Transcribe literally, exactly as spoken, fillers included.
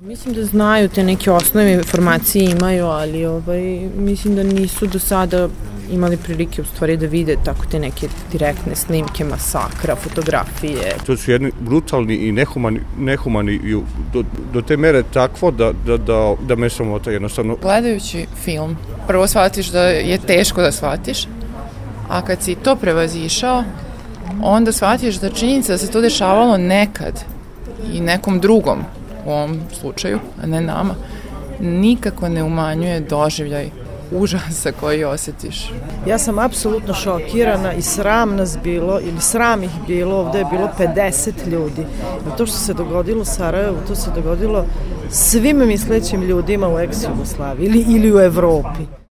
Mislim da znaju te neke osnovne informacije imaju, ali ovaj, mislim da nisu do sada imali prilike u stvari da vide tako te neke direktne snimke masakra, fotografije. To su jedni brutalni i nehumani, nehumani do, do te mere takvo da, da, da, da me sramota jednostavno. Gledajući film, prvo shvatiš da je teško da shvatiš, a kad si to prevazišao, onda shvatiš da činjenica da se to dešavalo nekad i nekom drugom, u ovom slučaju, a ne nama, nikako ne umanjuje doživljaj užasa koji osjetiš. Ja sam apsolutno šokirana i sram nas bilo, ili sram ih bilo, ovde je bilo pedeset ljudi. To što se dogodilo u Sarajevu, to se dogodilo svim mislećim ljudima u ex-Jugoslaviji ili, ili u Evropi.